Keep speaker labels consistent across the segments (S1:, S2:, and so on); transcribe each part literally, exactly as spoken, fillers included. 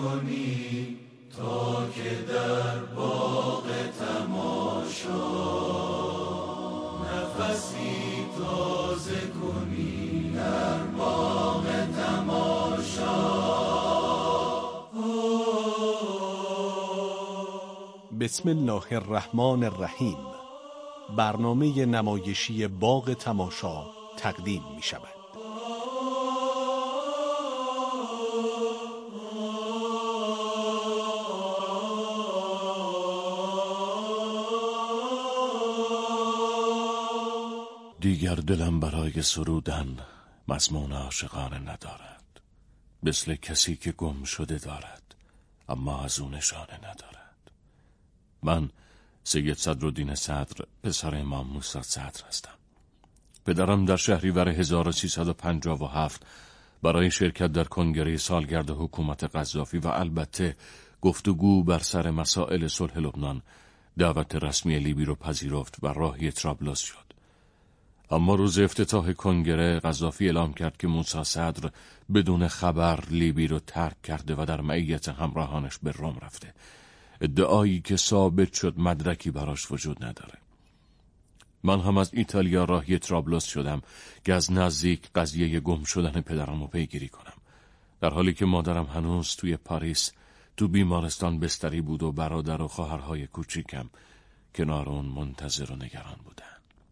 S1: کنی تا که در باغ تماشا نفسی تازه کنی در باغ تماشا.
S2: بسم الله الرحمن الرحیم. برنامه نمایشی باغ تماشا تقدیم می شود.
S3: دیگر دلم برای سرودن مضمون عاشقانه ندارد، مثل کسی که گم شده دارد اما از او نشانه ندارد. من سید صدرالدین صدر، پسر امام موسی صدر هستم. پدرم در شهریور هزار و سیصد و پنجاه و هفت برای شرکت در کنگره سالگرد حکومت قذافی و البته گفتگو بر سر مسائل صلح لبنان دعوت رسمی لیبی رو پذیرفت و راهی طرابلس شد. اما روز افتتاح کنگره قذافی اعلام کرد که موسی صدر بدون خبر لیبی رو ترک کرده و در معیت همراهانش به روم رفته. ادعایی که ثابت شد مدرکی براش وجود نداره. من هم از ایتالیا راهی طرابلس شدم که از نزدیک قضیه گم شدن پدرم رو پیگیری کنم، در حالی که مادرم هنوز توی پاریس تو بیمارستان بستری بود و برادر و خواهرهای کوچیکم کنار اون منتظر و نگران بودن.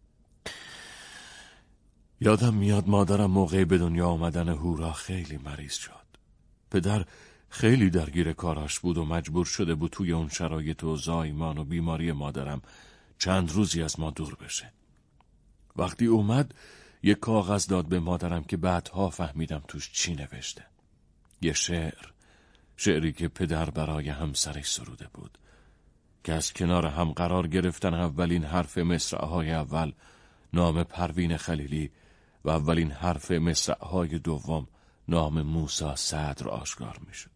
S3: یادم میاد مادرم موقع به دنیا آمدن هورا خیلی مریض شد. پدر خیلی درگیر کاراش بود و مجبور شده بود توی اون شرایط و زایمان و بیماری مادرم چند روزی از ما دور بشه. وقتی اومد یک کاغذ داد به مادرم که بعدها فهمیدم توش چی نوشته. یه شعر، شعری که پدر برای همسرش سروده بود که از کنار هم قرار گرفتن اولین حرف مصرع‌های اول نام پروین خلیلی و اولین حرف مصرع‌های دوم نام موسی صدر آشکار می شد.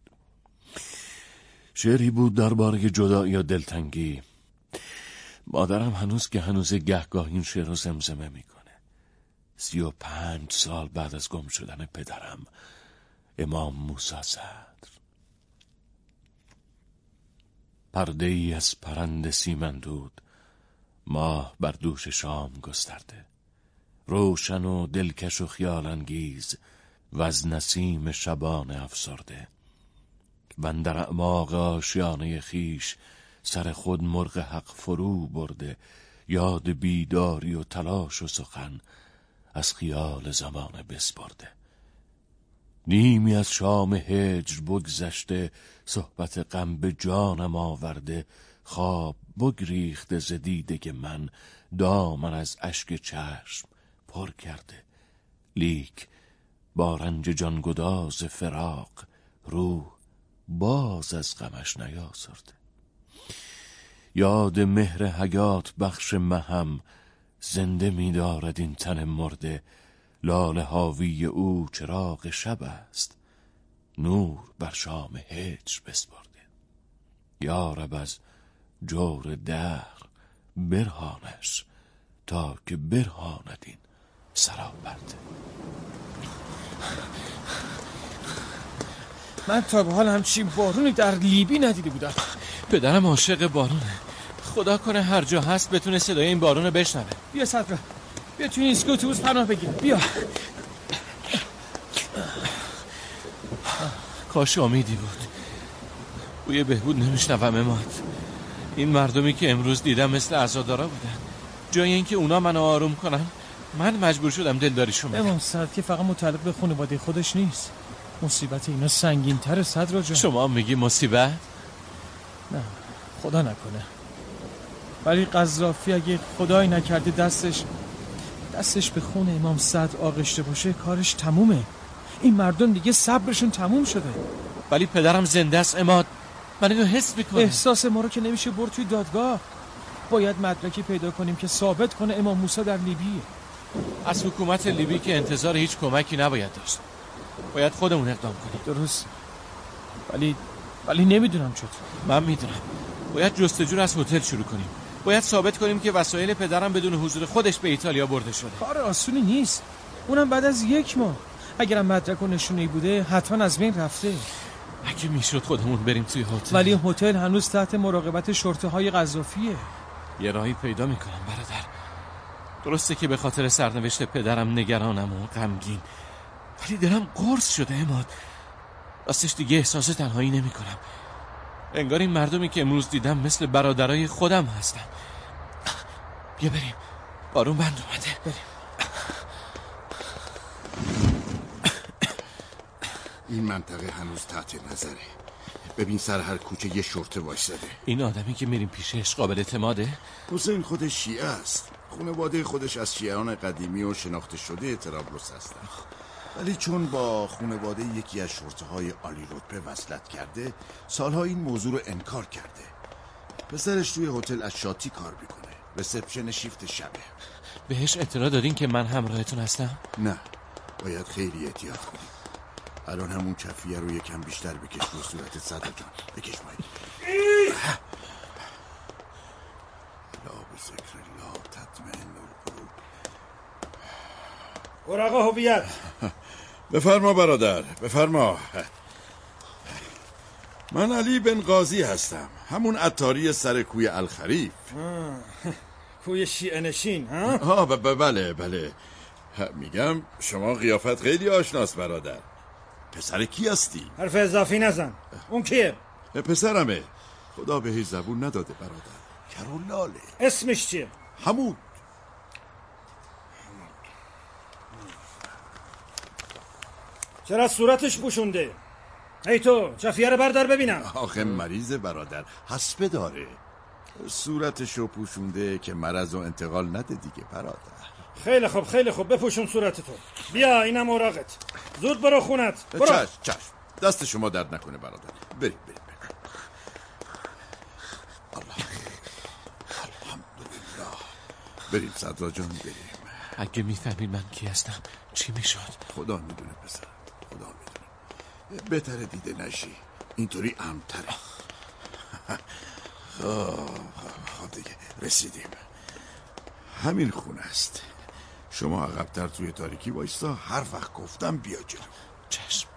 S3: شعری بود درباره جدایی و دلتنگی. مادرم هنوز که هنوز گهگاه این شعر رو زمزمه می کنه. سی و پنج سال بعد از گم شدن پدرم، امام موسی صدر. پرده ای از پرند سیمندود ماه بر دوش شام گسترده، روشن و دلکش و خیال انگیز و از نسیم شبانه افسرده. و اندر اعماق آشیانه خیش سر خود مرغ حق فرو برده، یاد بیداری و تلاش و سخن از خیال زمانه بسپرده. نیمی از شام هجر بگذشته، صحبت غم به جانم آورده، خواب بگریخته ز دیده من، دامن از اشک چشم پر کرده. لیک با رنج جانگداز فراق، روح باز از غمش نیاسرده. یاد مهر حیات بخش مهم، زنده می دارد این تن مرده. لاله حاوی او چراغ شب است، نور بر شام هجر بسپرده. یا رب از جور دهر برهانش، تا که برهاند این سرابرده.
S4: من تا به حال همچین بارونی در لیبی ندیده بودم.
S5: پدرم عاشق بارونه. خدا کنه هر جا هست بتونه صدای این بارون رو بشنوه.
S4: بیا صدرا، بیا توی این اسکو اتوبوس پناه بگیر. بیا.
S5: کاش امیدی بود. بوی بهبود نمیشنوم اماد. این مردمی که امروز دیدم مثل عزادارا بودن. جای اینکه اونا منو آروم کنن، من مجبور شدم دلداریشون بگم.
S4: امام صدر که فقط متعلق به خانواده خودش نیست. مصیبت اینا سنگین تره صدرا جان.
S5: شما میگی مصیبت؟
S4: نه خدا نکنه، ولی قذافی اگه خدای نکرده دستش دستش به خون امام صدر آغشته باشه، کارش تمومه. این مردم دیگه صبرشون تموم شده.
S5: ولی پدرم زنده است اماد، من اینو حس میکنم.
S4: احساس ما رو که نمیشه برد توی دادگاه. باید مدرکی پیدا کنیم که ثابت کنه امام موسی در لیبیه.
S5: از حکومت لیبی که انتظار هیچ کمکی نباید داشت. باید خودمون اقدام کنیم.
S4: درست، ولی ولی نمیدونم چطور.
S5: من میدونم. باید جستجو از هتل شروع کنیم. باید ثابت کنیم که وسایل پدرم بدون حضور خودش به ایتالیا برده شده.
S4: کار آسونی نیست، اونم بعد از یک ماه. اگرم مدرک و نشونه‌ای بوده حتما از بین رفته.
S5: اگه میشد خودمون بریم توی هتل.
S4: ولی هتل هنوز تحت مراقبت شرطه های قذافیه.
S5: یه راهی پیدا میکنم برادر. درسته که به خاطر سرنوشت پدرم نگرانم و غمگین، ولی دلم قرص شده عماد. راستش دیگه احساس تنهایی نمی کنم. انگار این مردمی که امروز دیدم مثل برادرای خودم هستن. بیا بریم، بارون بند اومده. بریم.
S6: این منطقه هنوز تحت نظره. ببین سر هر کوچه یه شرطه وایساده.
S5: این آدمی که میریم پیشش قابل اعتماده؟
S6: حسین خودش شیعه است. خانواده خودش از شیعان قدیمی و شناخته شده طرابلس هستن، ولی چون با خانواده یکی از شرطه های عالی رتبه وصلت کرده، سالها این موضوع رو انکار کرده. پسرش توی هتل از شاتی کار میکنه، رسپشن شیفت شبه.
S5: بهش اطلاع دادین که من همراهتون هستم؟
S6: نه، باید خیلی احتیاط کنی. الان همون کفیه رو یکم بیشتر بکش رو صورت صدر جان. بکش مایی. لا به ذکر الله تطمئن القلوب.
S7: اوراق هویت.
S6: بفرما برادر، بفرما. من علی بن قاضی هستم، همون عطاری سر کوی الخریف.
S7: کوی شیعه نشین ها؟
S6: آه ب- ب- بله بله. میگم شما قیافت خیلی آشناست برادر. پسر کی هستی؟
S7: حرف اضافی نزن. اون کیه؟
S6: پسرمه، خدا بهش زبون نداده برادر. کرولاله.
S7: اسمش چیه؟
S6: حمود.
S7: چرا صورتش پوشونده؟ ای تو جفیه رو بردار ببینم.
S6: آخه مریض برادر، حسبه داره. صورتشو پوشونده که مرض و انتقال نده دیگه برادر.
S7: خیلی خوب خیلی خوب، بپوشون صورتتو. بیا اینم اوراقت. زود برو خونت. برو.
S6: چشم چشم، دست شما درد نکنه برادر. بریم بریم بریم. الله الحمدلله. بریم صدرا جان، بریم.
S5: اگه میفهمید من کی هستم چی میشد؟
S6: خدا میدونه پسر، خدا میدونه. بهتره دیده نشی، اینطوری امن‌تره. خب دیگه رسیدیم. همین خونه است. شما عقب‌تر توی تاریکی وایستا، هر وقت گفتم بیا جلو.
S5: چشم.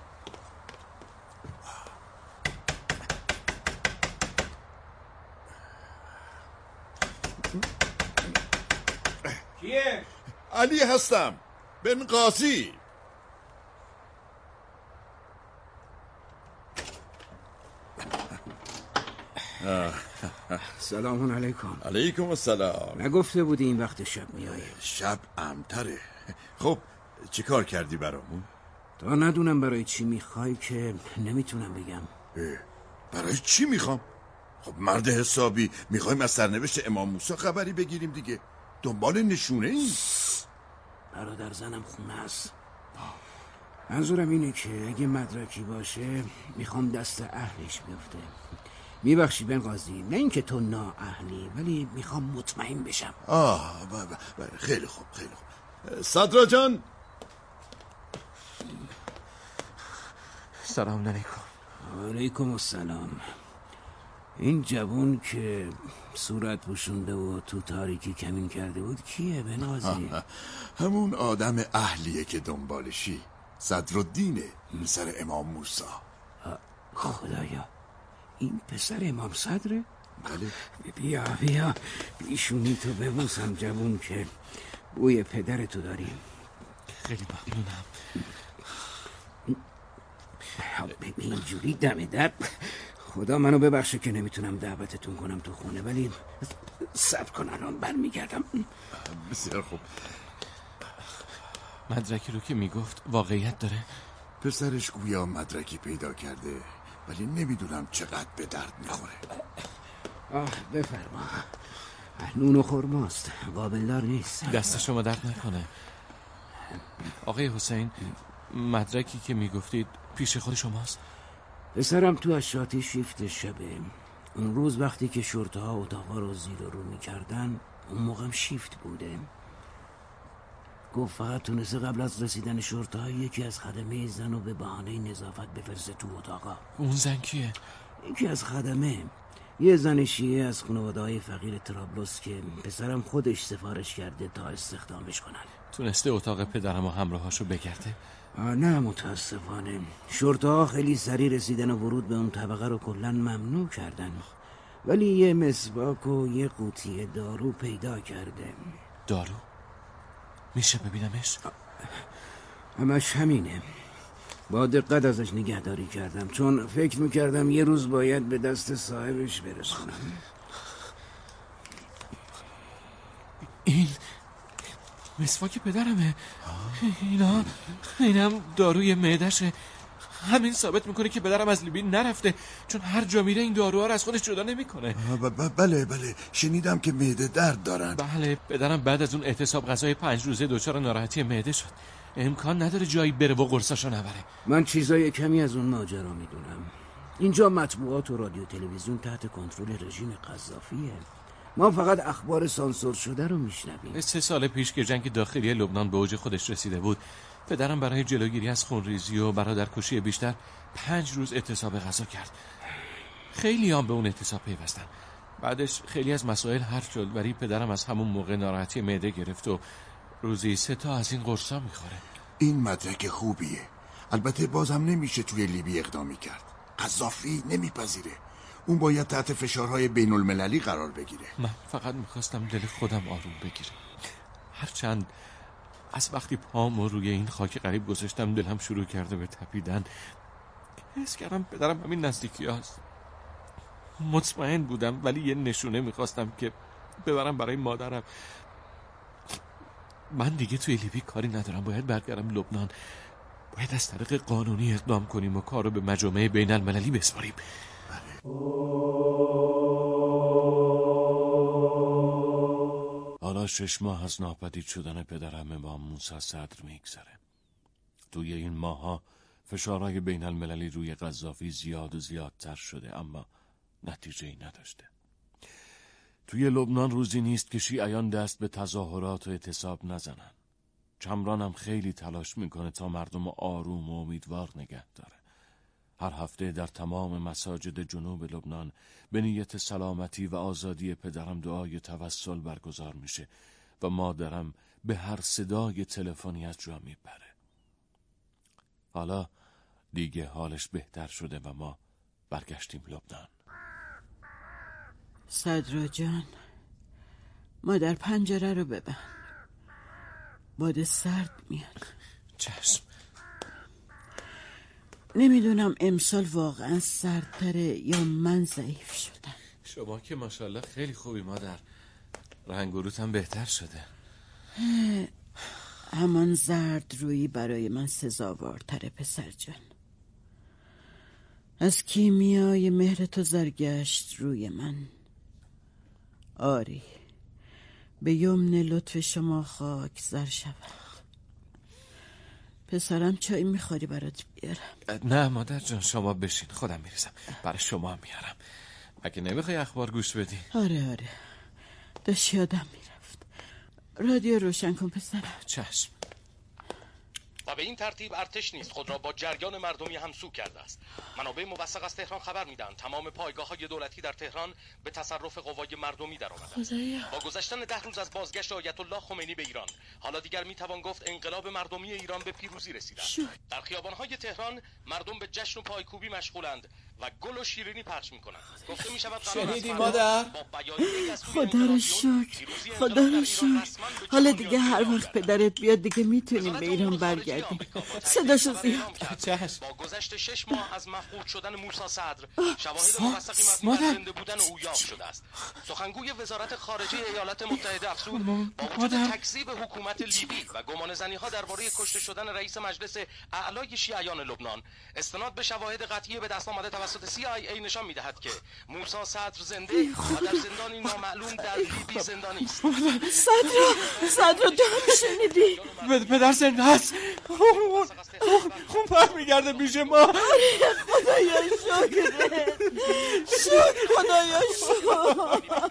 S7: کیه؟
S6: علی هستم، بن قاضی.
S8: سلام علیکم.
S6: علیکم السلام.
S8: نگفته بودی این وقت شب میای؟
S6: شب امتره. خب چی کار کردی برامون؟
S8: تا ندونم برای چی میخوای که نمیتونم بگم.
S6: برای چی میخوام؟ خب مرد حسابی، میخوایم از سرنوشت امام موسی خبری بگیریم دیگه. دنبال نشونه این.
S8: برادر زنم خونه است. منظورم اینه که اگه مدرکی باشه میخوام دست اهلش بیفته. میبخشی بن قاضی، نه اینکه تو نااهلی، ولی میخوام مطمئن بشم.
S6: آه با با با. خیلی خوب خیلی خوب. صدرا جان.
S5: سلام علیکم.
S8: علیکم السلام. این جوون که صورت پوشونده و تو تاریکی کمین کرده بود کیه بن قاضی؟
S6: همون آدم اهلیه که دنبالشی. صدرالدینه، پسر امام موسی.
S8: خدایا، این پسر امام صدره؟
S6: بله.
S8: بیا بیا بیشونی تو ببوسم جوون که بوی پدرتو داری.
S5: خیلی ممنونم.
S8: اینجوری دم در. خدا منو ببخشه که نمیتونم دعوتتون کنم تو خونه، ولی صبر کن الان برمیگردم.
S6: بسیار خوب.
S5: مدرکی رو که میگفت واقعیت داره؟
S6: پسرش گویا مدرکی پیدا کرده، ولی نمیدونم چقدر به درد میخوره.
S8: آه بفرما. نون و خرماست، قابلدار نیست.
S5: دست شما درد نکنه. آقای حسین، مدرکی که میگفتید پیش خود شماست؟
S8: پسرم تو اشاتی شیفت شبه. اون روز وقتی که شرطه ها اتاقا رو زیر و رو میکردن، اون موقعم شیفت بوده. گفت فقط تونسته قبل از رسیدن شرطه ها یکی از خدمه زن رو به بهانه نظافت بفرسته تو اتاقا.
S5: اون زن کیه؟
S8: یکی از خدمه یه زن شیعه از خانواده‌های فقیر طرابلس که پسرم خودش سفارش کرده تا استخدامش کنن.
S5: تونسته اتاق پدرم و همراهاشو بگرده؟
S8: نه متاسفانه. شرطه‌ها خیلی سریع رسیدن و ورود به اون طبقه رو کلاً ممنوع کردن، ولی یه مسواک و یه قوطی دارو پیدا کرده.
S5: دارو؟ میشه ببینمش؟
S8: همش همینه. با دقت ازش نگهداری کردم چون فکر میکردم یه روز باید به دست صاحبش برسونم.
S5: این مسواک پدرمه. اینا اینم داروی معدشه. همین ثابت میکنه که پدرم از لیبی نرفته، چون هر جا میره این داروها رو از خودش جدا نمیکنه.
S6: بله بله شنیدم که معده درد دارن.
S5: بله پدرم بعد از اون اعتصاب غذای پنج روزه دچار ناراحتی معده شد. امکان نداره جایی بره و قرصاشو نبره.
S8: من چیزای کمی از اون ماجرا میدونم. اینجا مطبوعات و رادیو تلویزیون تحت کنترل رژیم قذافیه. ما فقط اخبار سانسور شده رو میشنویم.
S5: سه سال پیش که جنگ داخلی لبنان به اوج خودش رسیده بود، پدرم برای جلوگیری از خونریزی و برادرکشی بیشتر پنج روز اعتصاب غذا کرد. خیلی هم به اون اعتصاب پیوستن. بعدش خیلی از مسائل حل شد، ولی پدرم از همون موقع ناراحتی معده گرفت و روزی سه تا از این قرصا میخوره.
S6: این مدرک خوبیه. البته بازم نمیشه توی لیبی اقدامی کرد. قذافی نمیپذیره. اون باید تحت فشارهای بین المللی قرار بگیره.
S5: من فقط میخواستم دل خودم آروم بگیره. هرچند از وقتی پامو روی این خاک غریب گذاشتم دلم شروع کرده به تپیدن. حس کردم پدرم همین نزدیکی هست. مطمئن بودم، ولی یه نشونه میخواستم که ببرم برای مادرم. من دیگه توی لیبی کاری ندارم، باید برگردم لبنان. باید از طریق قانونی اقدام کنیم و کارو به مجامع بین المللی بسپاریم.
S3: حالا شش ماه از ناپدید شدن پدرم امام موسی صدر میگذره. توی این ماها فشارهای بین المللی روی قذافی زیاد و زیادتر شده، اما نتیجه‌ای نداشته. توی لبنان روزی نیست که شیعیان دست به تظاهرات و اعتصاب نزنن. چمران هم خیلی تلاش میکنه تا مردم آروم و امیدوار نگه داره. هر هفته در تمام مساجد جنوب لبنان به نیت سلامتی و آزادی پدرم دعای توسل برگزار میشه و مادرم به هر صدای تلفنی از جا میپره. حالا دیگه حالش بهتر شده و ما برگشتیم لبنان.
S9: صدرا جان، مادر پنجره رو ببند. باد سرد میاد.
S5: چشم.
S9: نمیدونم امسال واقعا سردتره یا من ضعیف شدم.
S5: شما که ماشاءالله خیلی خوبی مادر. رنگ و روت هم بهتر شده.
S9: همان زرد رویی برای من سزاوارتره پسر جان. از کیمیای مهر تو زرگشت روی من. آری، به یمن لطف شما خاک زر شود. پسرم چای میخوری برات بیارم؟
S5: نه مادر جان، شما بشین، خودم میریزم. برای شما هم میارم. اگه نمیخوای اخبار گوش بدی.
S9: آره آره، داشت یادم میرفت. رادیو روشن کن پسرم.
S5: چشم.
S10: و به این ترتیب ارتش نیز خود را با جریان مردمی همسو کرده است. منابع موثق از تهران خبر میدن تمام پایگاه‌های دولتی در تهران به تصرف قوای مردمی درآمدند. با گذشتن ده روز از بازگشت آیت الله خمینی به ایران، حالا دیگر میتوان گفت انقلاب مردمی ایران به پیروزی رسیده است. در خیابان‌های تهران مردم به جشن و پایکوبی مشغولند و گل و شیرینی پخش می‌کنند. گفته می‌شود
S5: شنیدی مادر؟
S9: خدا رو شکر، خدا رو شکر. حالا دیگه هر وقت پدرت بیاد دیگه میتونیم به ایران برگردیم. صداشو زیاد
S10: کرد. با گذشت شش ماه از مفقود شدن موسی صدر، شواهد موثقی مبنی بر زنده بودن او یافت شده است. سخنگوی وزارت خارجه ایالات متحده افزود با وجود تکذیب حکومت لیبی و گمانه‌زنی‌ها درباره کشته شدن رئیس مجلس اعلای شیعیان لبنان، استناد به شواهد قطعی به دست آمده توسط سی آی ای نشان می‌دهد که موسی صدر زنده و در زندانی نامعلوم در لیبی زندانی است.
S9: صدر صدر تو شنیدی؟
S5: پدر زنده است. خون برمیگرده پیش ما.
S9: خدایا شکره، شکر خدایا شکر.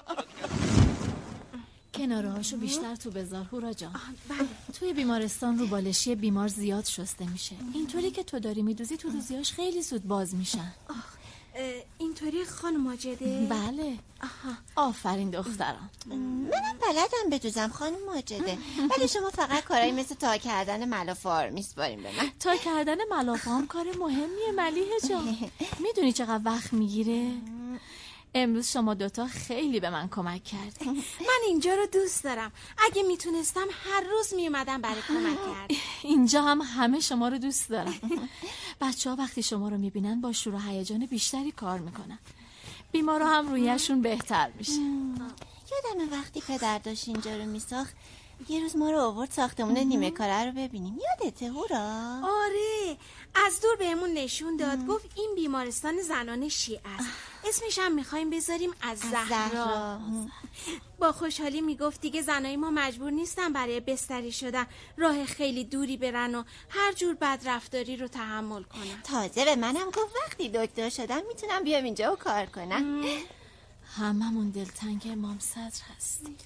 S11: کناره هاشو بیشتر تو بذار هورا جان. توی بیمارستان رو بالشی بیمار زیاد شسته میشه. اینطوری که تو داری میدوزی تو دوزیاش خیلی زود باز میشن.
S12: اینطوری اینطوری خانم ماجده؟
S11: بله.
S12: آها.
S11: آفرین دخترم.
S13: منم بلدم بدوزم خانم ماجده، ولی شما فقط کارایی مثل تا کردن ملافه رو میسپاریم به من.
S11: تا کردن ملافه هم کار مهمیه ملیحه جان. میدونی چقدر وقت میگیره؟ امروز شما دوتا خیلی به من کمک کردی.
S12: من اینجا رو دوست دارم. اگه میتونستم هر روز میومدم برای کمک کرد.
S11: اینجا هم همه شما رو دوست دارم. بچه ها وقتی شما رو میبینن با شور و هیجان بیشتری کار میکنن. بیمارا هم رویشون بهتر میشه.
S13: یادم وقتی پدر داشت اینجا رو میساخت، یه روز ما رو آورد ساختمون نیمه کاره رو ببینیم. یادته هورا؟
S12: آره، از دور بهمون نشون داد. گفت این بیمارستان زنان شیعه است. اسمش هم میخوایم بذاریم از زهرا. با خوشحالی میگفت دیگه زنای ما مجبور نیستن برای بستری شدن راه خیلی دوری برن و هر جور بدرفتاری رو تحمل کنن.
S13: تازه به منم گفت وقتی دکتر شدم میتونم بیام اینجا و کار کنم.
S11: هممون دلتنگ امام صدر هستی.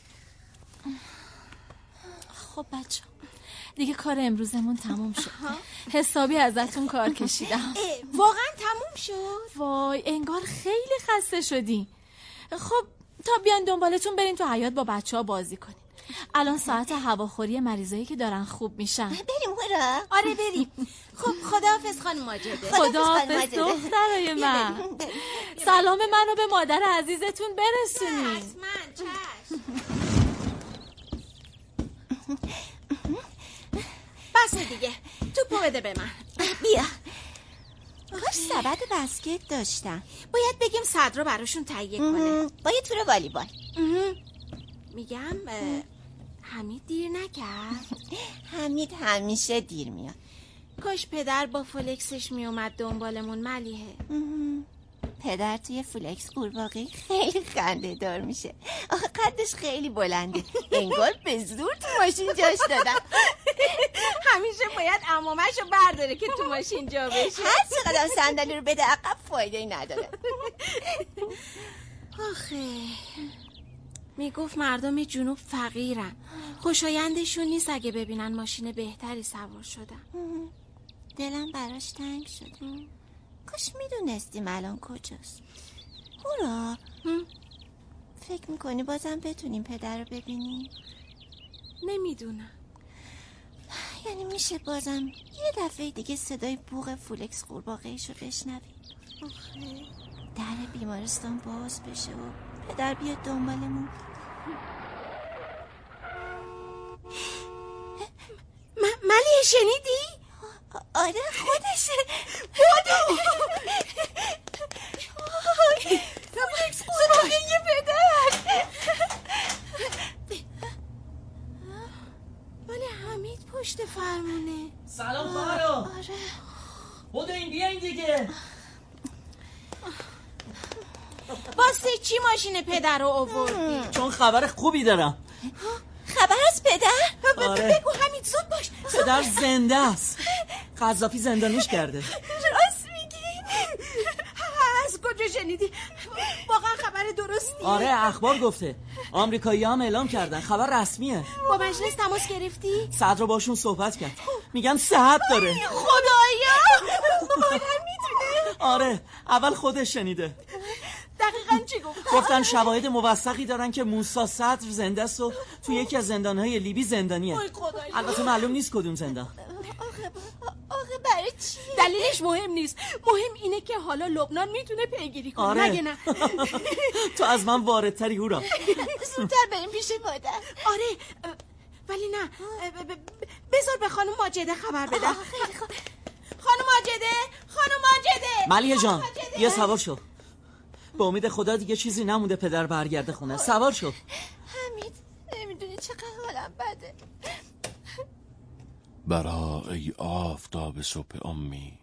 S11: خب بچه دیگه کار امروزمون تموم شد. حسابی ازتون کار کشیدم.
S12: واقعا تموم شد؟
S11: وای انگار خیلی خسته شدی. خب تا بیان دنبالتون برین تو حیاط با بچه ها بازی کنین. الان ساعت هواخوری مریضایی که دارن خوب میشن.
S13: بریم هورا.
S12: آره بریم. خب خداحافظ خانم ماجده.
S11: خداحافظ دخترای من. سلام منو به مادر عزیزتون برسونید.
S12: حتما چشم. بس دیگه توپو بده به من.
S13: بیا. کاش سبد بسکت داشتم.
S12: باید بگیم صدر رو براشون تهیه کنه.
S13: با یه تور والیبال.
S12: میگم حمید دیر نکرد.
S13: حمید همیشه دیر میاد.
S12: کاش پدر با فلکسش میومد دنبالمون ملیحه.
S13: پدر توی فلکس قورباغه خیلی خنده دار میشه. آخه قدش خیلی بلنده، انگار به زور تو ماشین جاش دادم.
S12: همیشه باید عمامش رو برداره که تو ماشین جا بشه.
S13: هر چقدر صندلی رو بده عقب فایده‌ای نداره.
S12: آخه میگفت مردم جنوب فقیرن، خوشایندشون نیست اگه ببینن ماشین بهتری سوار شدن.
S13: دلم براش تنگ شد. کاش میدونستیم الان کجاست. هورا فکر میکنی بازم بتونیم پدر رو ببینیم؟
S12: نمیدونم.
S13: یعنی میشه بازم یه دفعه دیگه صدای بوق فولکس قورباغه‌اش رو بشنویم؟
S12: آخه
S13: در بیمارستان باز بشه و پدر بیاد دنبالمون.
S12: م- ملیه شنیدی؟
S13: آره خودشه.
S12: بودو
S13: فولکس قورباغه یه پدر.
S12: ولی حمید پشت فرمونه.
S14: سلام خواهرا.
S12: آره
S14: بودو این بیاین دیگه.
S12: واسه چی ماشین پدر رو آوردی؟
S14: چون خبر خوبی دارم.
S13: خبر از پدر؟
S14: آره.
S12: بگو حمید زود باش.
S14: پدر زنده است. قذافی زندانیش کرده.
S12: راست میگی؟ از کجا شنیدی؟ واقعا خبر درستی؟
S14: آره اخبار گفته. آمریکایی هم اعلام کردن. خبر رسمیه.
S12: با مجلس تماس گرفتی؟
S14: صدر باشون صحبت کرد. میگن صحت داره.
S12: خدایا مادر میتونه؟
S14: آره اول خودش شنیده.
S12: دقیقاً چی گفت؟
S14: گفتن شواهد موثقی دارن که موسی صدر زنده است و تو یکی از زندانهای لیبی زندانیه. البته معلوم نیست کدوم زندان.
S13: آخه آخه برای چی؟
S12: دلیلش مهم نیست. مهم اینه که حالا لبنان میتونه پیگیری کنه.
S14: آره.
S12: مگه نه؟
S14: تو از من واردتری هورا.
S13: زودتر بریم پیش مادر.
S12: آره ولی نه بذار به خانم ماجده خبر بدم. خانم ماجده خانم ماجده
S14: ملیحه جان یه سوار شو. به امید خدا دیگه چیزی نمونده پدر برگرده خونه. سوار شو.
S13: حمید نمیدونی چقدر حالم بده.
S3: برا ای آفتاب صبح امید،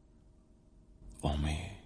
S3: امید،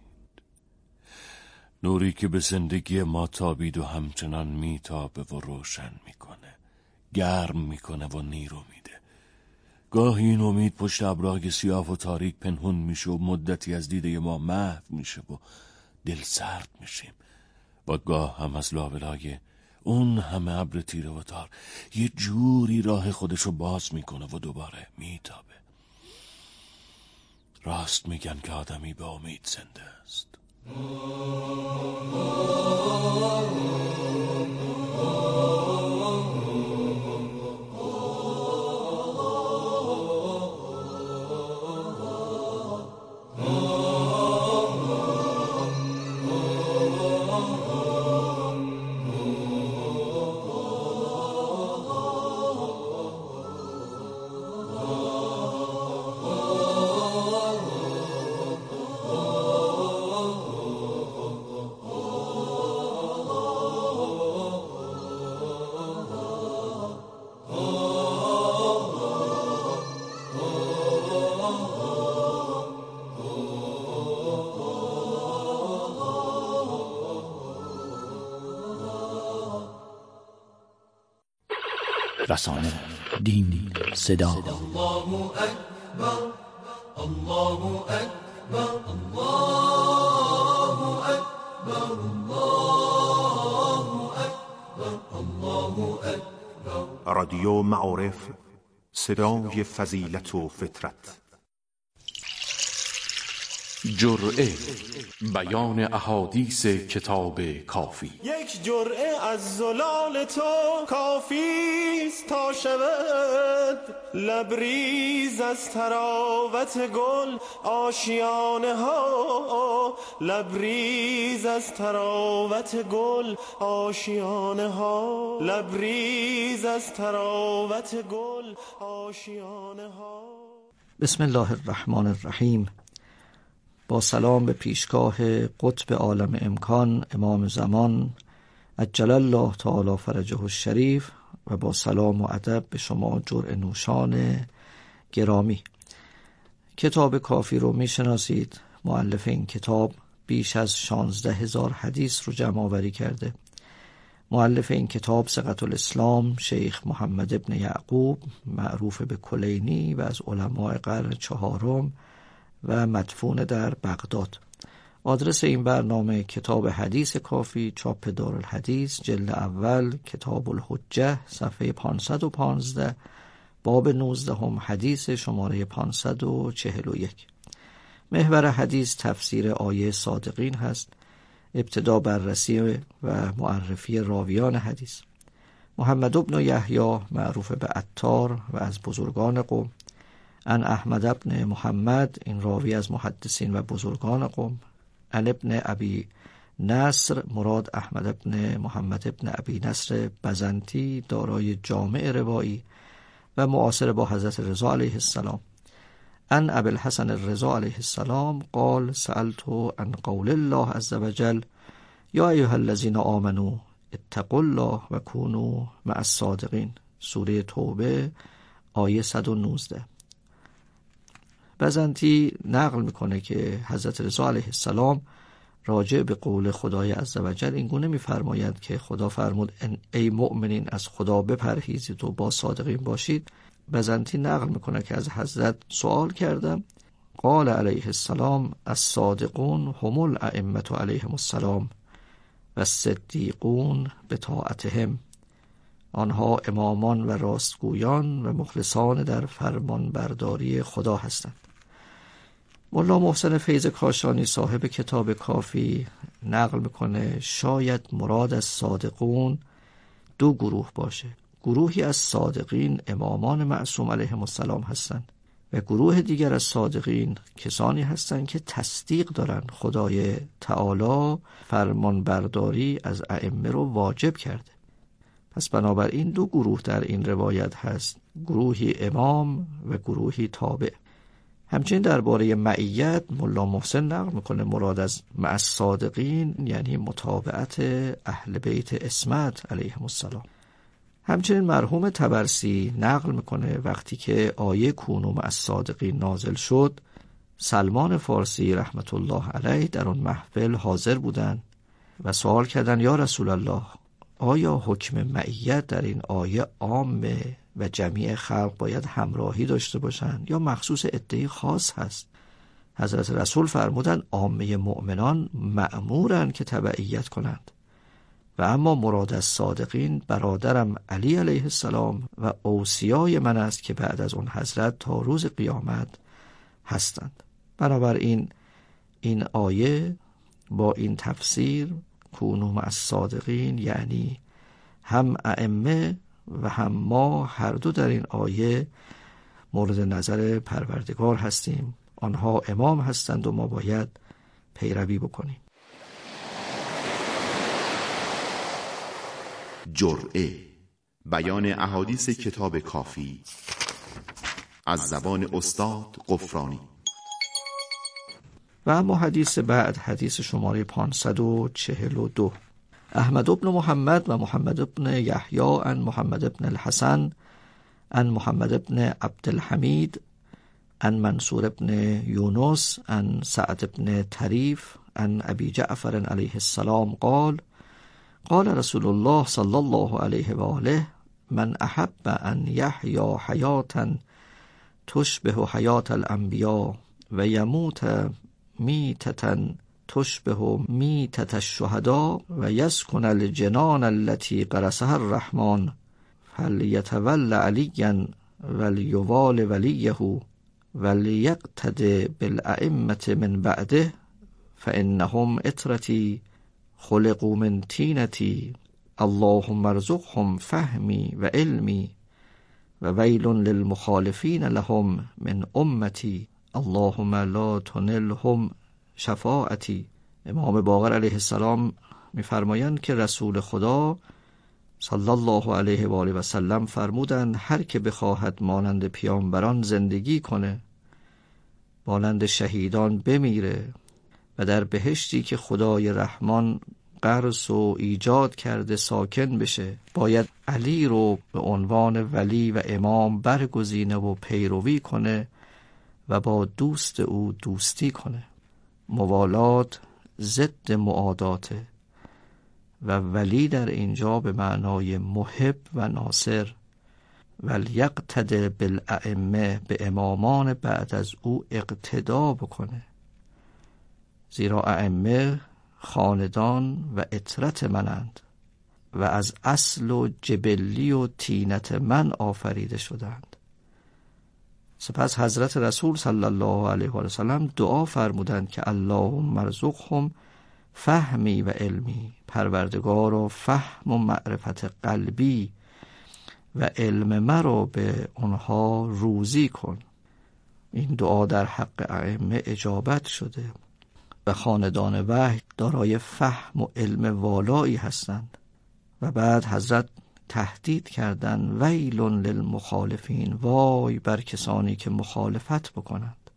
S3: نوری که به زندگی ما تابید و همچنان میتابه و روشن میکنه، گرم میکنه و نیرو میده. گاهی این امید پشت ابراج سیاه و تاریک پنهون میشه و مدتی از دیده ما محو میشه و دل سرد میشیم و گاه هم از لابلای اون همه ابر تیره و تار یه جوری راه خودشو باز میکنه و دوباره میتابه. راست میگن که آدمی به امید زنده است.
S15: رسانه، دین، صدا.
S1: الله اکبر، الله اکبر، الله اکبر، الله اکبر، الله اکبر.
S2: رادیو معارف، صدای فضیلت و فطرت.
S3: جرعه، بیان احادیث کتاب کافی.
S16: یک جرعه از زلال تو کافیست تا شود لبریز از تراوت گل آشیانه ها، لبریز از تراوت گل آشیانه ها، لبریز از تراوت گل آشیانه ها.
S17: بسم الله الرحمن الرحیم. با سلام به پیشگاه قطب عالم امکان امام زمان عجل الله تعالی فرجه الشریف و با سلام و ادب به شما جرعه نوشان گرامی. کتاب کافی رو میشناسید. مؤلف این کتاب بیش از شانزده هزار حدیث رو جمع آوری کرده. مؤلف این کتاب ثقة الاسلام شیخ محمد ابن یعقوب، معروف به کلینی و از علماء قرن چهارم و مدفون در بغداد. آدرس این برنامه کتاب حدیث کافی، چاپ دارالحدیث، جلد اول، کتاب الحجه، صفحه پانصد و پانزده، باب نوزدهم، حدیث شماره پانصد و چهل و یک. محور حدیث تفسیر آیه صادقین هست. ابتدا بررسی و معرفی راویان حدیث. محمد ابن یحیی، معروف به عطار و از بزرگان قوم. ان احمد ابن محمد، این راوی از محدثین و بزرگان قوم. ان ابن ابی نصر، مراد احمد ابن محمد ابن ابی نصر بزنتی، دارای جامع روایی و معاصر با حضرت رضا علیه السلام. ان ابی الحسن الرضا علیه السلام قال سألت عن قول الله عز وجل یا ایها الذین آمنوا اتقوا الله و کونوا مع الصادقین، سوره توبه، آیه صد و نوزده. بزنتی نقل میکنه که حضرت رضا علیه السلام راجع به قول خدای عزوجل این گونه میفرماید که خدا فرمود ای مؤمنین از خدا بپرهیزید و با صادقین باشید. بزنتی نقل میکنه که از حضرت سوال کردم، قال علیه السلام الصادقون هم الائمة علیهم السلام و الصدیقون بطاعتهم، آنها امامان و راستگویان و مخلصان در فرمان برداری خدا هستند. مولا محسن فیض کاشانی صاحب کتاب کافی نقل میکنه شاید مراد از صادقون دو گروه باشه. گروهی از صادقین امامان معصوم علیهم السلام هستند و گروه دیگر از صادقین کسانی هستند که تصدیق دارن خدای تعالی فرمان برداری از ائمه رو واجب کرده. پس بنابراین دو گروه در این روایت هست، گروهی امام و گروهی تابع. همچنین درباره معیت مولا محسن نقل میکنه مراد از مع الصادقین یعنی متابعت اهل بیت عصمت علیهم السلام. همچنین مرحوم طبرسی نقل میکنه وقتی که آیه کونوا مع الصادقین نازل شد، سلمان فارسی رحمت الله علیه در اون محفل حاضر بودن و سوال کردن یا رسول الله آیا حکم معیت در این آیه عامه و جمیع خلق باید همراهی داشته باشند یا مخصوص عده‌ای خاص هست؟ حضرت رسول فرمودند عامه مؤمنان مأمورند که تبعیت کنند و اما مراد از صادقین برادرم علی علیه السلام و اوصیای من است که بعد از اون حضرت تا روز قیامت هستند. بنابراین این آیه با این تفسیر کونو مع الصادقین، یعنی هم ائمه و هم ما هر دو در این آیه مورد نظر پروردگار هستیم. آنها امام هستند و ما باید پیروی بکنیم.
S18: جرعه، بیان احادیث کتاب کافی از زبان استاد غفرانی.
S17: و اما حدیث بعد، حدیث شماره پانصد و چهل و دو. احمد ابن محمد و محمد ابن یحیی عن محمد ابن الحسن عن محمد ابن عبدالحمید عن منصور ابن یونس عن سعد ابن طریف عن ابی جعفر علیه السلام قال قال رسول الله صلی الله علیه و آله من احب ان یحیی حیاتا تشبه حیات الانبیاء و یموت میتتا تشبه میتت الشهداء و یسکن الجنان التي غرسها الرحمن فلیتول علیا ولیوال ولیه ولیقتد بالائمة من بعده فانهم اطرتی خلقوا من طینتی اللهم ارزقهم فهمی و علمی و ویل للمخالفین لهم من امتی اللهم لا تنلهم شفاعتی. امام باقر علیه السلام می‌فرمایند که رسول خدا صلی الله علیه و آله و سلم فرمودند هر که بخواهد مانند پیامبران زندگی کنه، مانند شهیدان بمیره و در بهشتی که خدای رحمان غرس و ایجاد کرده ساکن بشه، باید علی رو به عنوان ولی و امام برگزینه و پیروی کنه و با دوست او دوستی کنه. موالات ضد معاداته و ولی در اینجا به معنای محب و ناصر. ولیقتد بالائمه، به امامان بعد از او اقتدا بکنه، زیرا ائمه خاندان و اطرت منند و از اصل و جبلی و طینت من آفریده شدند. سپس حضرت رسول صلی الله علیه و سلم دعا فرمودند که اللهم ارزقهم فهمی و علمی، پروردگار و فهم و معرفت قلبی و علم مرا به آنها روزی کن. این دعا در حق ائمه اجابت شده و خاندان وحی دارای فهم و علم والایی هستند. و بعد حضرت تهدید کردند ویل للمخالفین، وای بر کسانی که مخالفت بکنند،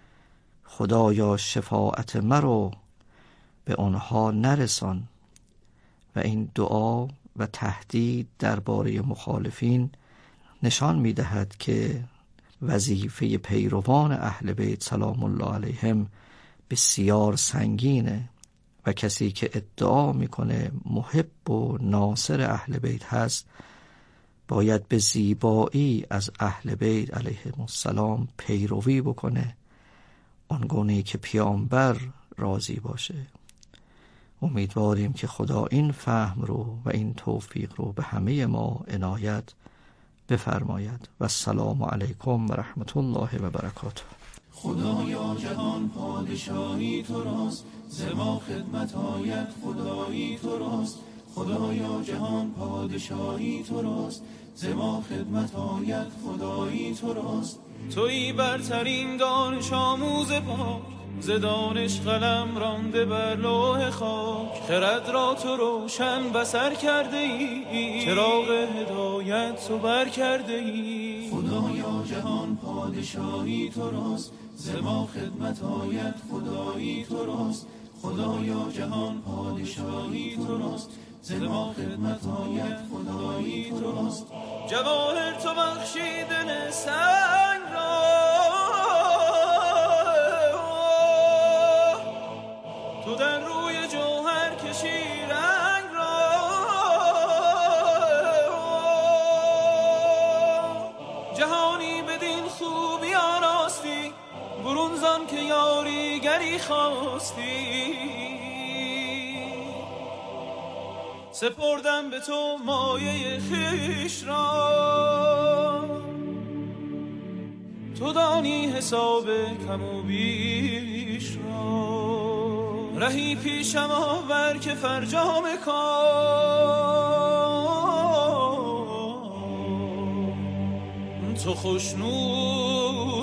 S17: خدایا شفاعت مرا به آنها نرسان. و این دعا و تهدید درباره مخالفین نشان می‌دهد که وظیفه پیروان اهل بیت سلام الله علیهم بسیار سنگینه و کسی که ادعا میکنه محب و ناصر اهل بیت هست باید به زیبایی از اهل بیت علیهم السلام پیروی بکنه، آنگونه که پیامبر راضی باشه. امیدواریم که خدا این فهم رو و این توفیق رو به همه ما عنایت بفرماید. و السلام علیکم و رحمت الله و برکاته.
S1: خدایا جهان پادشاهی تو راست، ز ما خدمت آید خدایی تو راست. خدایا جهان پادشاهی تو راست، ز ما خدمت آید خدایی تو راست. تویی برترین دانش آموز پاک، ز دانش قلم رانده بر لوح خاک. خرد را تو روشن بصر کرده ای، چراغ هدایت تو بر کرده ای. خدایا جهان پادشاهی تو راست، ز ما خدمت آید خدایی تو راست. خدایا جهان پادشاهی تو راست، ز ما خدمت آید خدایی تو راست. جواهر تو بخشی دل سنگ را، تو در روی جوهر کشی رنگ را. جهانی بدین خوبی آراستی، برون زان که یاری گری خواستی. سپردم به تو مایه خویش را، تو دانی حساب کم و بیش را.
S4: رهی پیشم آور که فرجام کن تو خوشنود